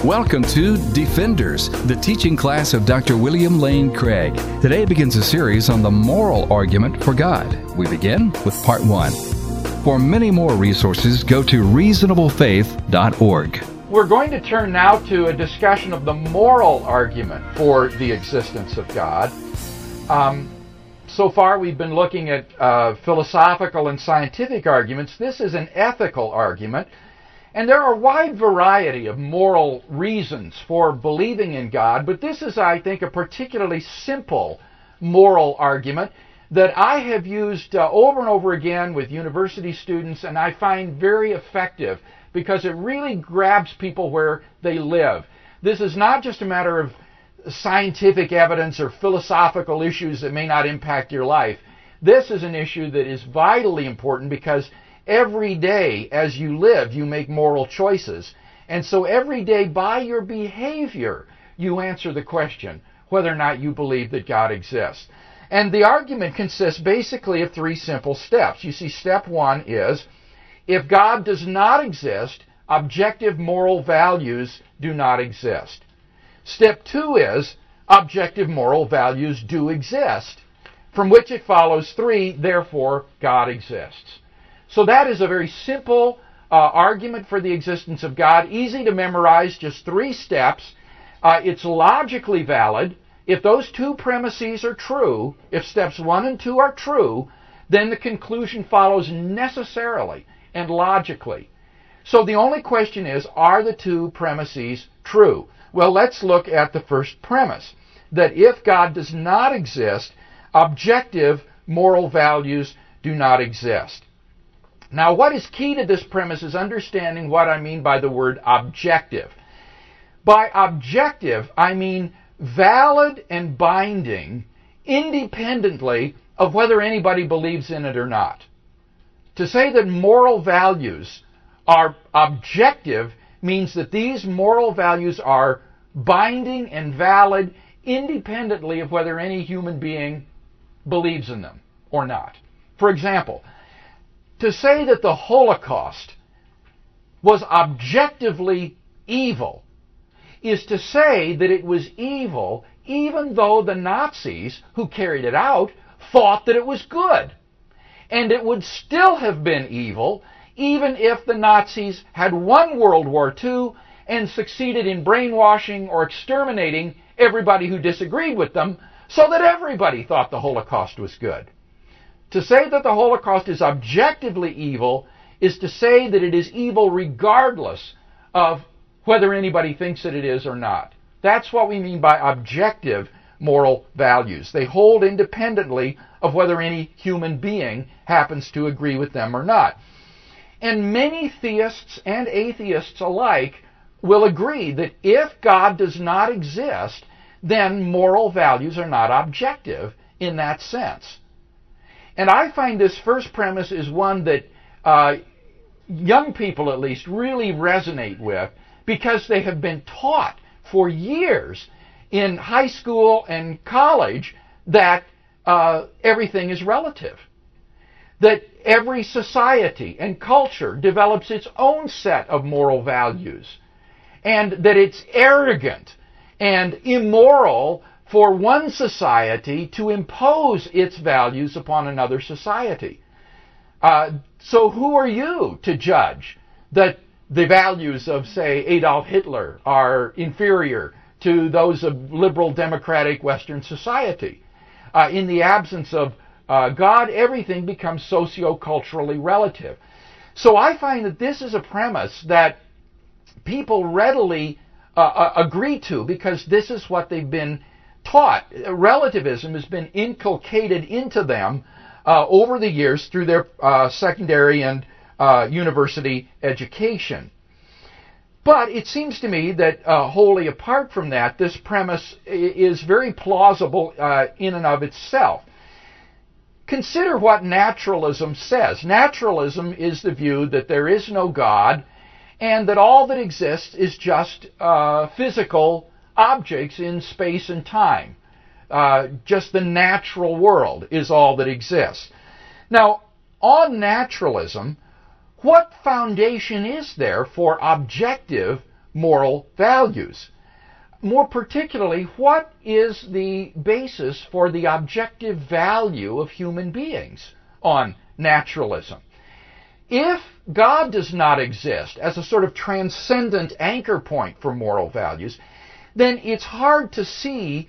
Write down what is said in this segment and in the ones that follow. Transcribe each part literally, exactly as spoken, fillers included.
Welcome to Defenders, the teaching class of Doctor William Lane Craig. Today begins a series on the moral argument for God. We begin with part one. For many more resources, go to reasonable faith dot org. We're going to turn now to a discussion of the moral argument for the existence of God. Um, so far we've been looking at uh, philosophical and scientific arguments. This is an ethical argument. And there are a wide variety of moral reasons for believing in God, but this is, I think, a particularly simple moral argument that I have used uh, over and over again with university students, and I find very effective because it really grabs people where they live. This is not just a matter of scientific evidence or philosophical issues that may not impact your life. This is an issue that is vitally important because every day as you live, you make moral choices. And so every day by your behavior, you answer the question whether or not you believe that God exists. And the argument consists basically of three simple steps. You see, step one is, if God does not exist, objective moral values do not exist. Step two is, objective moral values do exist, from which it follows three, therefore God exists. So that is a very simple uh, argument for the existence of God, easy to memorize, just three steps. Uh, it's logically valid. If those two premises are true, if steps one and two are true, then the conclusion follows necessarily and logically. So the only question is, are the two premises true? Well, let's look at the first premise, that if God does not exist, objective moral values do not exist. Now, what is key to this premise is understanding what I mean by the word objective. By objective, I mean valid and binding independently of whether anybody believes in it or not. To say that moral values are objective means that these moral values are binding and valid independently of whether any human being believes in them or not. For example, to say that the Holocaust was objectively evil is to say that it was evil even though the Nazis who carried it out thought that it was good. And it would still have been evil even if the Nazis had won World War Two and succeeded in brainwashing or exterminating everybody who disagreed with them so that everybody thought the Holocaust was good. To say that the Holocaust is objectively evil is to say that it is evil regardless of whether anybody thinks that it is or not. That's what we mean by objective moral values. They hold independently of whether any human being happens to agree with them or not. And many theists and atheists alike will agree that if God does not exist, then moral values are not objective in that sense. And I find this first premise is one that uh, young people, at least, really resonate with because they have been taught for years in high school and college that uh, everything is relative. That every society and culture develops its own set of moral values. And that it's arrogant and immoral for one society to impose its values upon another society. Uh, so who are you to judge that the values of, say, Adolf Hitler are inferior to those of liberal democratic Western society? Uh, in the absence of uh, God, everything becomes socio-culturally relative. So I find that this is a premise that people readily uh, agree to because this is what they've been taught. Relativism has been inculcated into them uh, over the years through their uh, secondary and uh, university education. But it seems to me that uh, wholly apart from that, this premise is very plausible uh, in and of itself. Consider what naturalism says. Naturalism is the view that there is no God and that all that exists is just uh, physical objects in space and time. Uh, just the natural world is all that exists. Now, on naturalism, what foundation is there for objective moral values. More particularly, what is the basis for the objective value of human beings on naturalism? If God does not exist as a sort of transcendent anchor point for moral values, then it's hard to see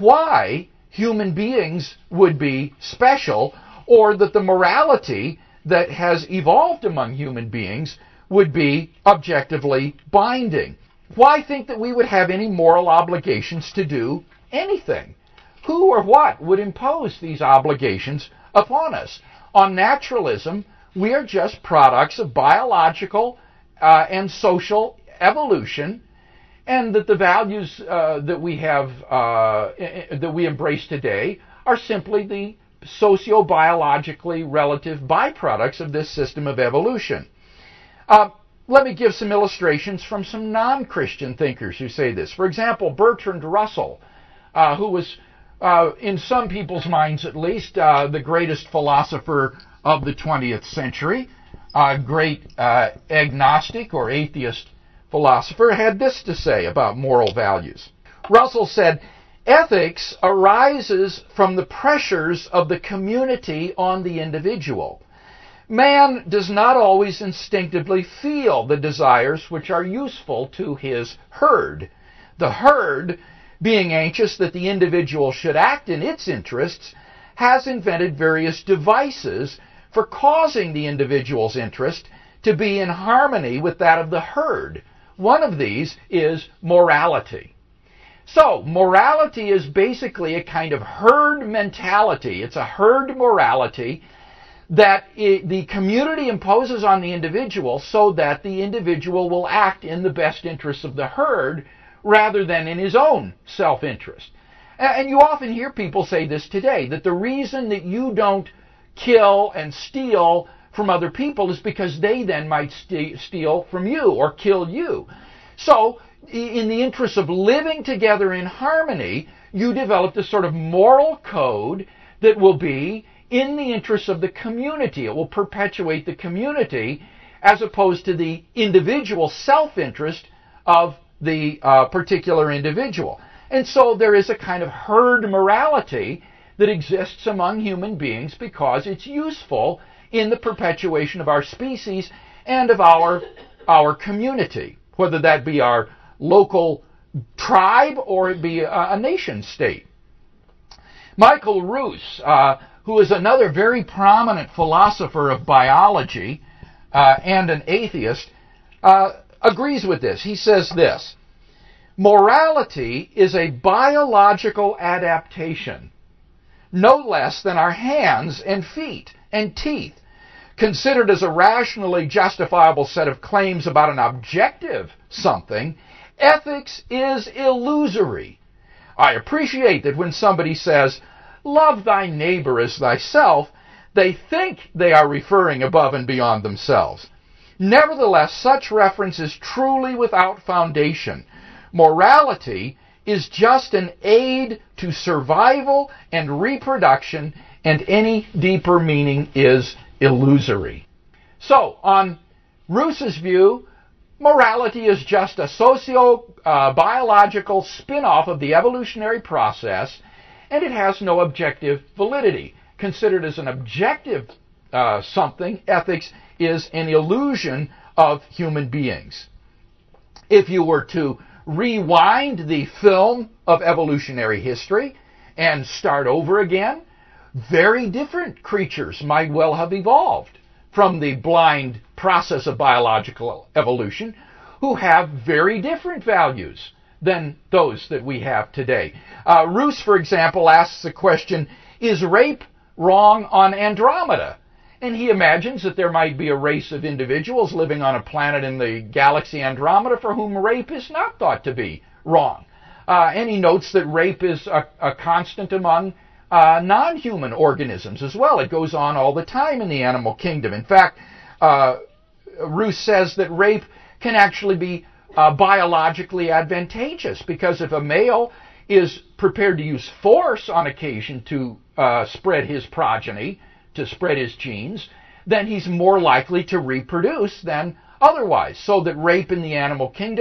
why human beings would be special, or that the morality that has evolved among human beings would be objectively binding. Why think that we would have any moral obligations to do anything? Who or what would impose these obligations upon us? On naturalism, we are just products of biological uh, and social evolution, and that the values uh, that we have, uh, that we embrace today are simply the socio-biologically relative byproducts of this system of evolution. Uh, let me give some illustrations from some non-Christian thinkers who say this. For example, Bertrand Russell, uh, who was, uh, in some people's minds at least, uh, the greatest philosopher of the twentieth century, a great uh, agnostic or atheist philosopher, had this to say about moral values. Russell said, "Ethics arises from the pressures of the community on the individual. Man does not always instinctively feel the desires which are useful to his herd. The herd, being anxious that the individual should act in its interests, has invented various devices for causing the individual's interest to be in harmony with that of the herd. One of these is morality." So, morality is basically a kind of herd mentality. It's a herd morality that it, the community imposes on the individual so that the individual will act in the best interests of the herd rather than in his own self-interest. And you often hear people say this today, that the reason that you don't kill and steal from other people is because they then might st- steal from you or kill you. So, in the interest of living together in harmony, you develop this sort of moral code that will be in the interests of the community. It will perpetuate the community as opposed to the individual self-interest of the uh, particular individual. And so there is a kind of herd morality that exists among human beings because it's useful in the perpetuation of our species and of our, our community, whether that be our local tribe or it be a, a nation state. Michael Ruse, uh, who is another very prominent philosopher of biology uh, and an atheist, uh, agrees with this. He says this: "Morality is a biological adaptation, no less than our hands and feet and teeth. Considered as a rationally justifiable set of claims about an objective something, ethics is illusory. I appreciate that when somebody says, 'Love thy neighbor as thyself,' they think they are referring above and beyond themselves. Nevertheless, such reference is truly without foundation. Morality is just an aid to survival and reproduction, and any deeper meaning is illusory." So, on Ruse's view, morality is just a socio-biological uh, spin-off of the evolutionary process, and it has no objective validity. Considered as an objective uh, something, ethics is an illusion of human beings. If you were to rewind the film of evolutionary history and start over again, very different creatures might well have evolved from the blind process of biological evolution, who have very different values than those that we have today. Uh, Ruse, for example, asks the question, is rape wrong on Andromeda? And he imagines that there might be a race of individuals living on a planet in the galaxy Andromeda for whom rape is not thought to be wrong. Uh, and he notes that rape is a, a constant among uh, non-human organisms as well. It goes on all the time in the animal kingdom. In fact, uh, Ruse says that rape can actually be uh, biologically advantageous, because if a male is prepared to use force on occasion to uh, spread his progeny, to spread his genes, then he's more likely to reproduce than otherwise. So that rape in the animal kingdom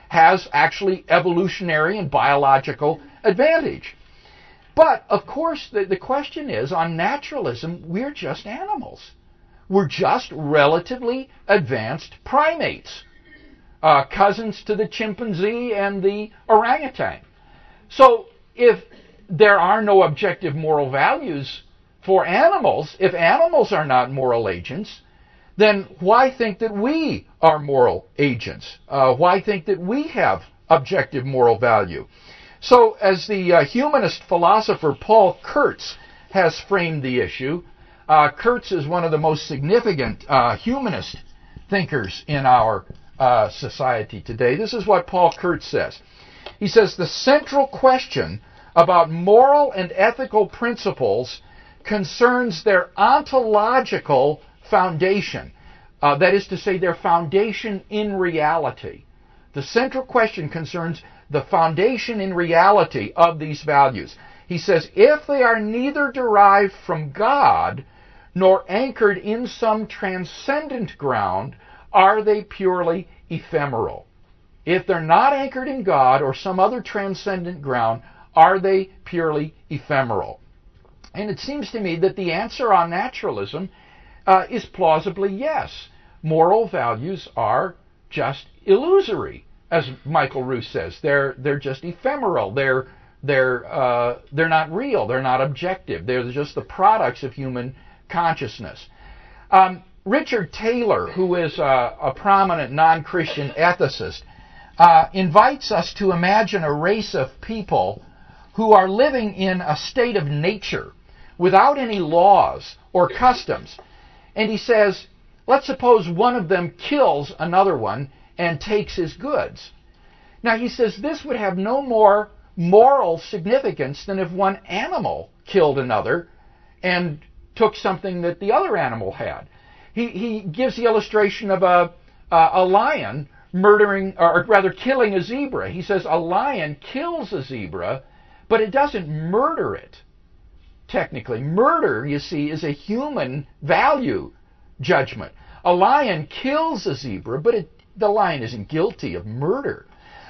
has actually evolutionary and biological advantage. But, of course, the, the question is, on naturalism, we're just animals. We're just relatively advanced primates, uh, cousins to the chimpanzee and the orangutan. So, if there are no objective moral values for animals, if animals are not moral agents, then why think that we are moral agents? Uh, why think that we have objective moral value? So, as the uh, humanist philosopher Paul Kurtz has framed the issue, uh, Kurtz is one of the most significant uh, humanist thinkers in our uh, society today. This is what Paul Kurtz says. He says, the central question about moral and ethical principles concerns their ontological foundation. Uh, that is to say, their foundation in reality. The central question concerns the foundation in reality of these values. He says, if they are neither derived from God nor anchored in some transcendent ground, are they purely ephemeral? If they're not anchored in God or some other transcendent ground, are they purely ephemeral? And it seems to me that the answer on naturalism uh, is plausibly yes. Moral values are just illusory, as Michael Roos says. They're they're just ephemeral. They're they're uh, they're not real. They're not objective. They're just the products of human consciousness. Um, Richard Taylor, who is a, a prominent non-Christian ethicist, uh, invites us to imagine a race of people who are living in a state of nature without any laws or customs. And he says, let's suppose one of them kills another one and takes his goods. Now he says this would have no more moral significance than if one animal killed another and took something that the other animal had. He, he gives the illustration of a, uh, a lion murdering, or rather killing a zebra. He says a lion kills a zebra, but it doesn't murder it. Technically, murder, you see, is a human value judgment. A lion kills a zebra, but it, the lion isn't guilty of murder.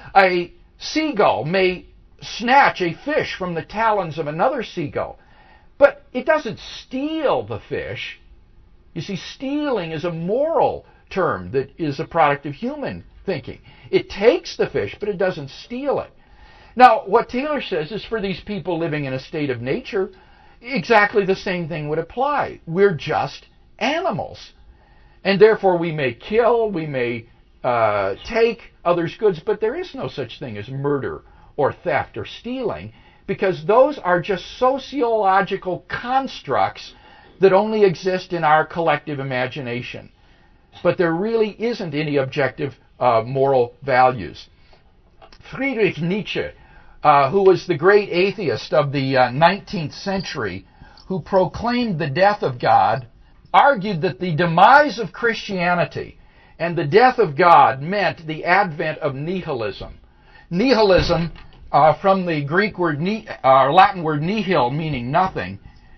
A seagull may snatch a fish from the talons of another seagull, but it doesn't steal the fish. You see, stealing is a moral term that is a product of human thinking. It takes the fish, but it doesn't steal it. Now, what Taylor says is for these people living in a state of nature, exactly the same thing would apply. We're just animals. And therefore we may kill, we may uh, take others' goods, but there is no such thing as murder or theft or stealing, because those are just sociological constructs that only exist in our collective imagination. But there really isn't any objective uh, moral values. Friedrich Nietzsche, uh, who was the great atheist of the uh, nineteenth century, who proclaimed the death of God, argued that the demise of Christianity and the death of God meant the advent of nihilism. Nihilism, uh, from the Greek word, ni- uh, Latin word nihil, meaning nothing,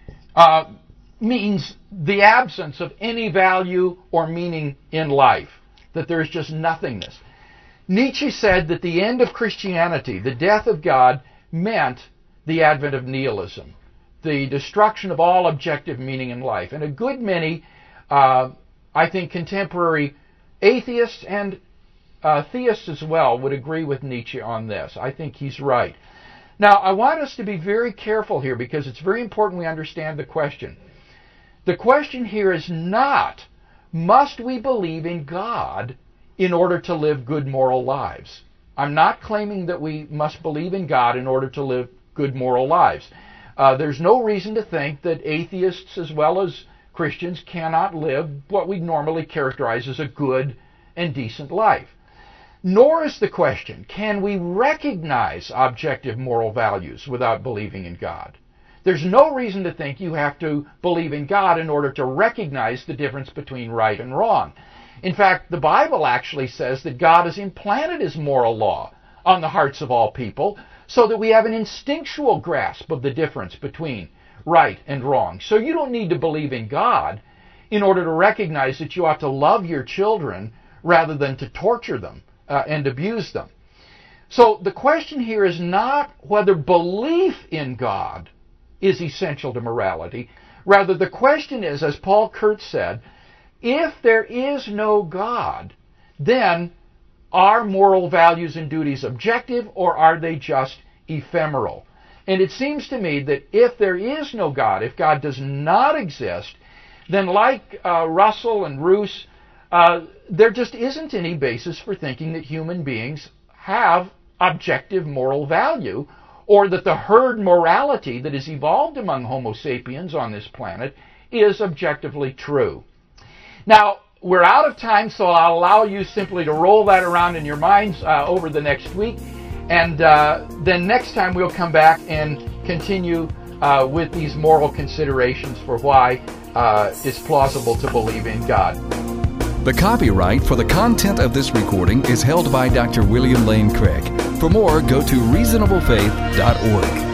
uh, means the absence of any value or meaning in life, that there is just nothingness. Nietzsche said that the end of Christianity, the death of God, meant the advent of nihilism, the destruction of all objective meaning in life. And a good many, uh, I think, contemporary atheists and uh, theists as well would agree with Nietzsche on this. I think he's right. Now, I want us to be very careful here because it's very important we understand the question. The question here is not, must we believe in God in order to live good moral lives? I'm not claiming that we must believe in God in order to live good moral lives. Uh, there's no reason to think that atheists as well as Christians cannot live what we normally characterize as a good and decent life. Nor is the question, can we recognize objective moral values without believing in God? There's no reason to think you have to believe in God in order to recognize the difference between right and wrong. In fact, the Bible actually says that God has implanted His moral law on the hearts of all people so that we have an instinctual grasp of the difference between right and wrong. So you don't need to believe in God in order to recognize that you ought to love your children rather than to torture them uh, and abuse them. So the question here is not whether belief in God is essential to morality. Rather, the question is, as Paul Kurtz said, if there is no God, then are moral values and duties objective, or are they just ephemeral? And it seems to me that if there is no God, if God does not exist, then like uh, Russell and Roos, uh, there just isn't any basis for thinking that human beings have objective moral value, or that the herd morality that has evolved among Homo sapiens on this planet is objectively true. Now, we're out of time, so I'll allow you simply to roll that around in your minds uh, over the next week. And uh, then next time we'll come back and continue uh, with these moral considerations for why uh, it's plausible to believe in God. The copyright for the content of this recording is held by Doctor William Lane Craig. For more, go to reasonable faith dot org.